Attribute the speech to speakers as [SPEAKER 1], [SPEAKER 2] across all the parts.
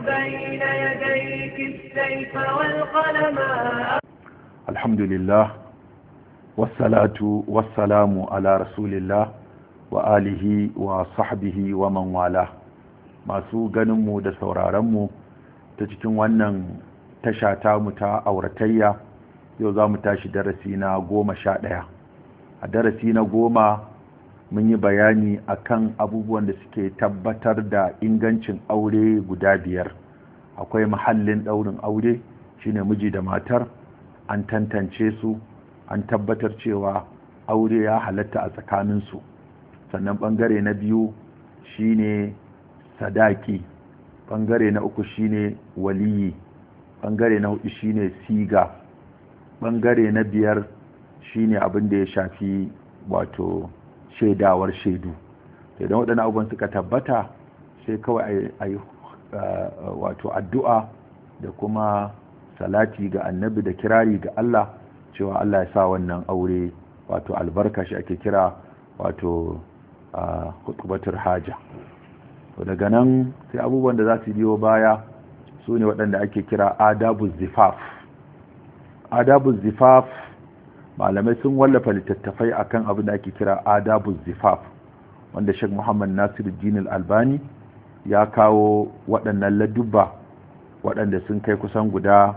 [SPEAKER 1] بين يديك السيف والقلم.
[SPEAKER 2] الحمد لله والصلاة والسلام على رسول الله وآله وصحبه ومن والاه. masu ganinmu da sauraronmu ta cikin wannan tasha tamu ta auratayya, yau za mu tashi darasi na 11. A darasi na 10 mun yi bayani akan abubuwan da suke tabbatar da ingancin aure guda 5. Akwai mahallin ɗaurin aure, shine miji da matar, an tantance su, an tabbatar cewa aure ya halatta a tsakaninsu. Sannan ɓangare na 2 shine sadaki, ɓangare na 3 shine waliyi, ɓangare na 4 shine siga, ɓangare na 5 shine abin da ya shafi wato shaidawar shaidu. Idan waɗannan abubuwan suka tabbata, sai kawai a yi wato addu'a da kuma salati ga annabi da kirari ga Allah cewa Allah ya sa wannan aure wato albarka, shi ake kira wato khutbatul haja. Daga nan sai abubuwan da za su biyo baya su ne waɗanda ake kira adabu zifaf. Adabu zifaf, malamai sun wallafa littattafai akan abin da ake kira adabu zifaf, wanda Sheikh Muhammad Nasiruddin Al-Albani ya kawo waɗannan ladubba waɗanda sun kai kusan guda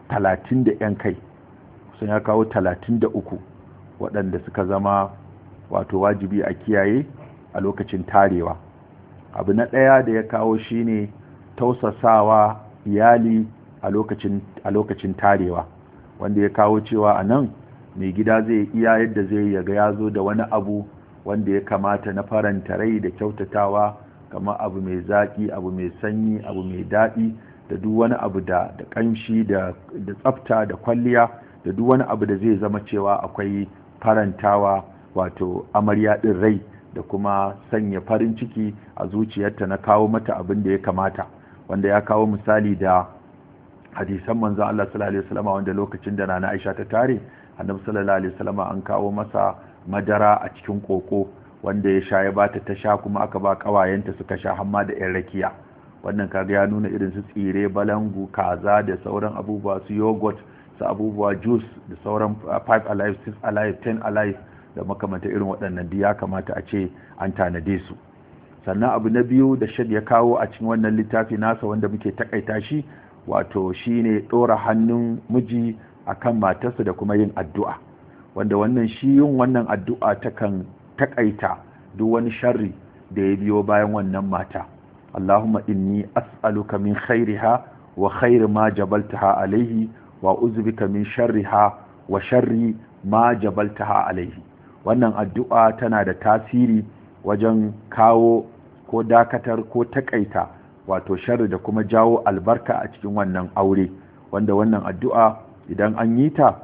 [SPEAKER 2] 30 da 'yan kai, kusan ya kawo 33 waɗanda suka zama wato wajibi a kiyaye a lokacin tarewa. Abu na ɗaya da ya kawo shine tausasawa iyali a lokacin tarewa, wanda ya kawo cewa a nan mai gida zai iya yadda zai yaga ya zo da wani abu wanda ya kamata na faranta rai da kyautatawa, kamar abu mai zaƙi, abu mai sanyi, abu mai daɗi, da duk wani abu da ƙamshi da tsafta da kwalliya, da duk wani abu da zai zama cewa akwai farantawa wato amarya ɗin rai da kuma sanya farin ciki a zuciyarta na kawo mata abin da ya kamata, wanda ya kawo misali da hadisan manzon Allah sallallahu alaihi wasallam, wanda lokacin da Nana Aisha ta tare, Annabi sallallahu alaihi wasallam an kawo masa madara a cikin koko wanda ya sha, ya bata ta sha, kuma aka ba kawayenta suka sha, hamma da yan rakiya. Wannan kaga ya nuna irin su tsire, balangu, kaza da sauran abubuwa, su yogurt, su abubuwa juice da sauran 5 alive, 6 alive, 10 alive da makamanta irin waɗannan ya kamata a ce an tanade su. Sannan abu na biyu da Sheikh ya kawo a cikin wannan littafi nasa wanda muke takaita shi, wato shine ɗora hannun miji akan matarsa da kuma yin addu'a, wanda wannan shi yin wannan addu'a takan takaita duk wani sharri da ya biyo bayan wannan mata. Allahumma inni as'aluka min khairiha wa khairi ma jabaltaha alaihi wa uzbika min sharriha wa sharri ma jabaltaha alaihi. Wannan addu'a tana da tasiri wajen kawo ko dakatar ko takaita wato sharri da kuma jawo albarka a cikin wannan aure, wanda wannan addu'a idan an yi ta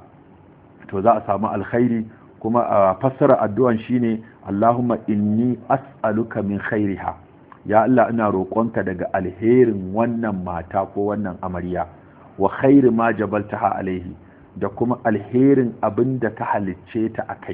[SPEAKER 2] to za a samu alkhairi. Kuma a fassara addu'an shine Allahumma inni as'aluka min khairiha, ya Allah ina roƙonka daga alherin wannan mata ko wannan amarya, wa khairi ma jabaltaha alaihi, da kuma alherin abinda ka halicce ta akai,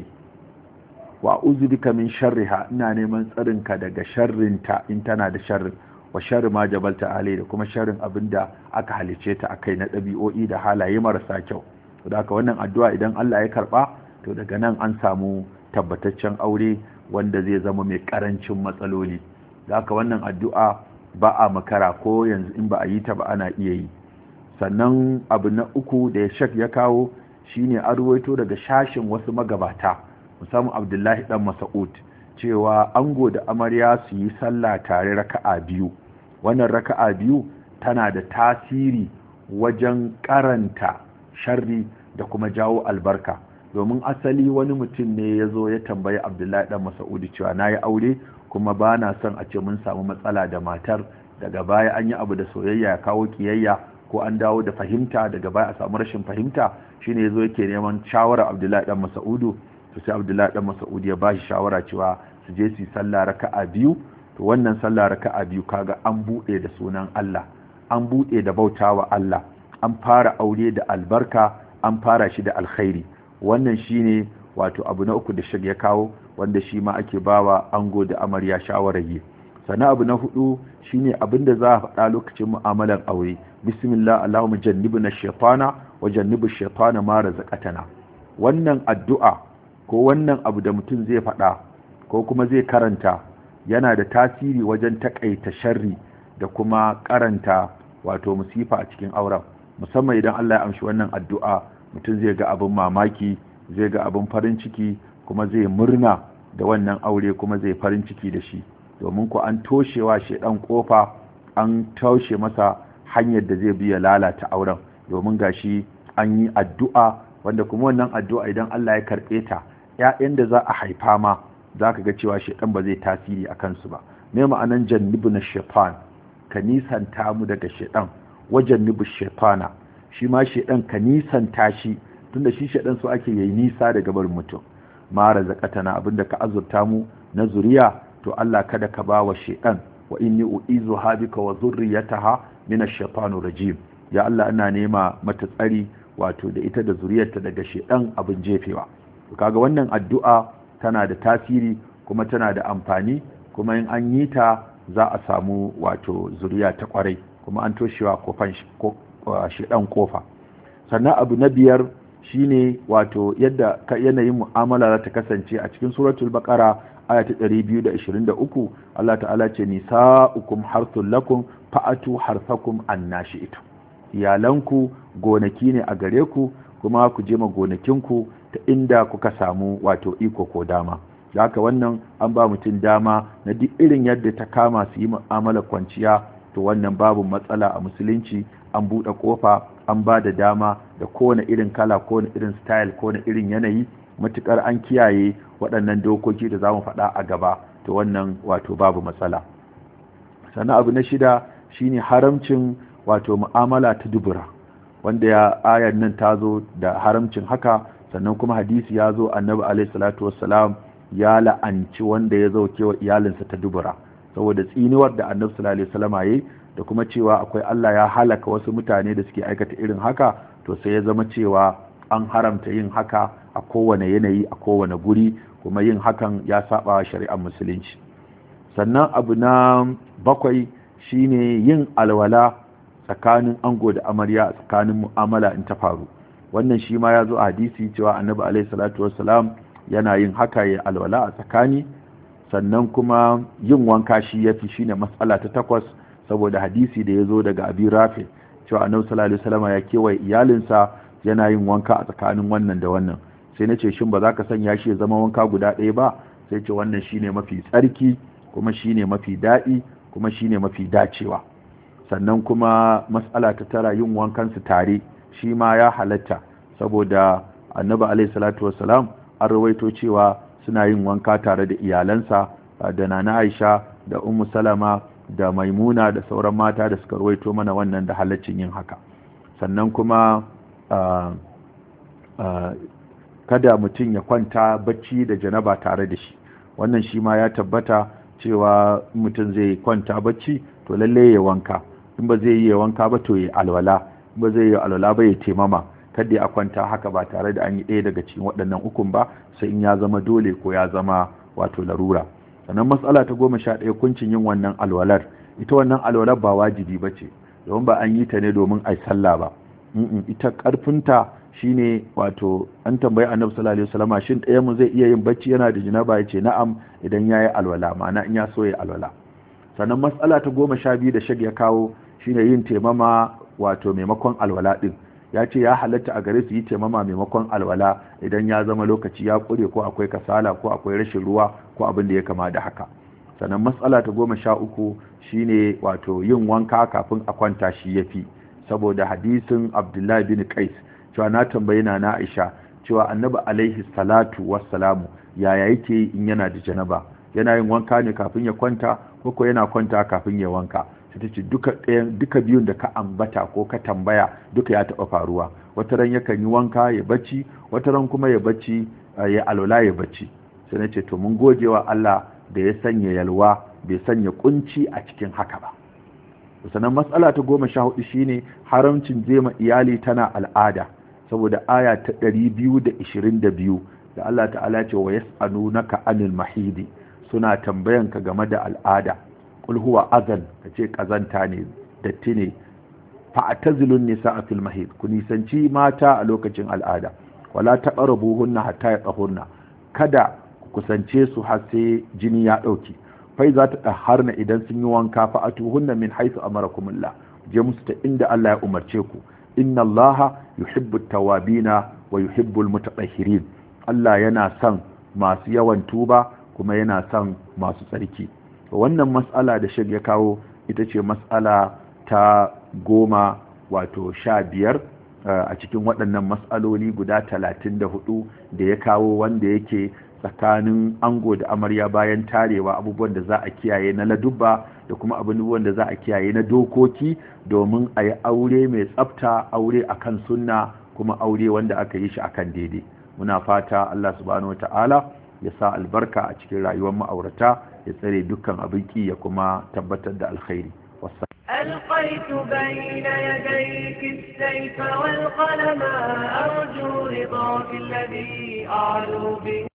[SPEAKER 2] wa uzbika min sharriha, ina neman tsarinka daga sharrinta in tana da sharrin, wa sharri ma jabalta alaihi, da kuma sharrin abinda aka halicce ta akai na ɗabi'o'i da halaye marasa kyau. To da haka wannan addu'a idan Allah ya karba, to daga nan an samu tabbataccen aure wanda zai zama mai karancin matsaloli. Da haka wannan addu'a ba a makara, ko yanzu in ba a yi ta ba ana iya yi. Sannan abu na 3 da Sheikh ya kawo shine an ruwaito daga shashin wasu magabata, musamman Abdullahi dan Mas'ud, cewa ango da amarya su yi sallah tare raka'a 2. Wannan raka'a 2 tana da tasiri wajen karanta sharri da kuma jawo albarka, domin asali wani mutum ne ya zo ya tambayi Abdullahi dan Mas'ud cewa nayi aure kuma ba na son a ce mun samu matsala da matar, daga baya an yi abu da soyayya ya kawo kiyayya, ko an dawo da fahimta daga baya a samu rashin fahimta. Shine yazo yake neman shawara Abdullahi dan Mas'ud, to sai Abdullahi dan Mas'ud ya bashi shawara cewa su je su yi sallah raka'a 2. To wannan sallah raka'a 2 kaga an bude da sunan Allah, an bude da bautawa Allah, an fara aure da albarka, an fara shi da alkhairi. Wannan shine wato abu na 3 da Sheikh ya kawo, wanda shi ma ake bawa ango da amarya shawarar yi. sannan abu na hudu shine abinda za a faɗa lokacin mu'amalar aure, bismillah allahumma jannibna shaytana wa jannibish shaytana ma razaqtana. wannan addu'a ko wannan abu da mutum zai faɗa ko kuma zai karanta yana da tasiri wajen takaita sharri da kuma karanta wato musifa a cikin auren, musamman idan Allah ya amshi wannan addu'a mutum zai ga abin mamaki, zai ga abin farin ciki, kuma zai murna da wannan aure, kuma zai farin ciki da shi, domin ku an toshewa shedan kofa, an taushe masa hanyar da zai biya lalata auren, domin gashi an yi addu'a wanda kuma wannan addu'a idan Allah ya karɓe ta, ƴaƴan da za a haifa ma za ka ga cewa shedan ba zai tasiri a kansu ba. me ma'anan jannibna shaytan, ka nisanta mu daga shedan, wajen nibush shaytana, shi ma shedan ka nisanta shi, tunda shi shedan so ake yayi nisa daga barin mutum. ma razaqatana, abinda ka azurta mu na zuriya, to Allah kada ka bawa shedan, wa inni u'izuha bika wa zurriyataha min ash-shaytanir rajim. ya Allah ina nema mata tsari wato da ita da zuriyarta daga shedan abin jefewa. to kaga wannan addu'a tana da tasiri kuma tana da amfani, kuma in an yi ta za a samu wato zuriya ta kwarai, kuma an toshewa kofan shedan kofa. sannan abu na biyar shine wato yadda yanayin mu'amala za ta kasance a cikin suratul baqara aya ta 223. Allah ta'ala ce nisa'ukum harthul lakum fa'atu harthakum annashi'tu, iyalanku gonaki ne a gare ku, kuma ku je ma gonakinku ta inda kuka samu wato iko ko dama. da haka wannan an ba mutum dama na duk irin yadda ta kama su yi mu'amala kwanciya, to wannan babu matsala a musulunci, an buɗe kofa, an ba da dama da kowane irin kala, kowane irin style, kowane irin yanayi, matukar an kiyaye waɗannan dokoki da za mu faɗa a gaba, to wannan wato babu matsala. sannan abu na shida shine haramcin wato mu'amala ta dubura, wanda ya ayar nan ta zo da haramcin haka, sannan kuma hadisi ya zo annabi alaihi salatu wassalam ya la'anci wanda ya zauke wa iyalinsa ta dubura, saboda tsiniwar da annabi sallallahu alaihi wasallam yayi, da kuma cewa akwai Allah ya halaka wasu mutane da suke aikata irin haka, to sai ya zama cewa an haramta yin haka a kowane yanayi, a kowane guri, kuma yin hakan ya saba wa shari'ar musulunci. sannan abu na bakwai shine yin alwala tsakanin ango da amarya, tsakanin mu'amala in ta faru. wannan shi ma ya zo a hadisi cewa annabi alaihi salatu wassalam yana yin haka, ya alwala a tsakani. sannan kuma yin wanka shi yafi, shine matsala ta 8, saboda hadisi da ya zo daga abi rafi cewa annabi sallallahu alaihi wasallam ya kewaye iyalinsa yana yin wanka a tsakanin wannan da wannan. sai nace shin ba za ka sanya shi ya zama wanka guda ɗaya ba? sai ce wannan shine mafi tsarki, kuma shine mafi daɗi, kuma shine mafi dacewa. sannan kuma matsala ta 9, yin wankan su tare shi ma ya halatta, saboda annabi alaihi salatu wassalam an rawaito cewa suna yin wanka tare da iyalansa, da nana Aisha da Ummu Salama da Maimuna da sauran mata da suka rawaito mana wannan da halaccin yin haka. sannan kuma kada mutum ya kwanta bacci da janaba tare da shi, wannan shi ma ya tabbata cewa mutum zai kwanta bacci to lalle ya wanka, in ba zai yi wanka ba to ya alwala, in ba zai yi alwala ba ya taimama, kada ya kwanta haka ba tare da an yi ɗaya daga cikin waɗannan ukun ba, sai in ya zama dole ko ya zama wato larura. sannan matsala ta 11, kuncin yin wannan alwalar. ita wannan alwalar ba wajibi ba ce, domin ba an yi ta ne domin a yi sallah ba. ita ƙarfinta shine wato an tambayi annabi sallallahu alaihi wasallam shin ɗayan mu zai iya yin bacci yana da janaba, yace na'am idan yayi alwala, ma'ana in ya so ya alwala. sannan matsala ta 12 da shag ya kawo shine yin taimama wato maimakon alwala din. ya ce ya halatta a gare su yi taimama maimakon alwala idan ya zama lokaci ya kure, ko akwai kasala, ko akwai rashin ruwa, ko abin da ya kama da haka. sannan matsala ta 13 shine wato yin wanka kafin a kwanta shi yafi, saboda hadisin Abdullahi bin Qais cewa na tambayi na Aisha cewa annabi alaihi salatu wassalamu yaya yake in yana da janaba, yana yin wanka ne kafin ya kwanta, ko yana kwanta kafin ya wanka? sai ta ce duka biyun da ka ambata ko ka tambaya duka ya taɓa faruwa. wata ran yakan yi wanka ya bacci, wata ran kuma ya bacci ya alwala ya bacci. sai na ce to mun gode wa Allah da ya sanya yalwa, bai sanya kunci a cikin haka ba. sannan matsala ta 14 shine haramcin jema iyali tana al'ada, saboda aya ta 222 da Allah ta'ala ce wa yas'alunaka anil mahidi, suna tambayanka game da al'ada. qul huwa adhan kace kazanta ne datti ne fa'tazilun nisaa fil mahid ku nisanci mata a lokacin al'ada wala taqrabuhunna hatta yatahurna kada ku kusance su har sai jini ya dauke fai za ta daharna idan sun yi wanka fa'atuhunna min haythu amarakumullah je musu ta inda Allah ya umarce ku inna Allaha yuhibbut tawabina wa yuhibbul mutatahhirin Allah yana son masu yawan tuba kuma yana son masu tsarki. Wannan mas'ala da shek ya kawo ita ce mas'ala ta 15 a cikin waɗannan mas'aloli guda 34 da ya kawo wanda yake tsakanin ango da amarya bayan tarewa, abubuwan da za a kiyaye na ladubba da kuma abubuwan da za a kiyaye na dokoki domin a yi aure mai tsafta, aure akan sunna, kuma aure wanda aka yi shi akan daidai. Muna fata Allah subhanahu wata'ala ya sa albarka a cikin rayuwar ma'aurata, ya tsare dukkan abin ki ya kuma tabbatar da alkhairi.
[SPEAKER 1] ألقيت بين يديك السيف والقلم أرجو رضاك الذي أعلو به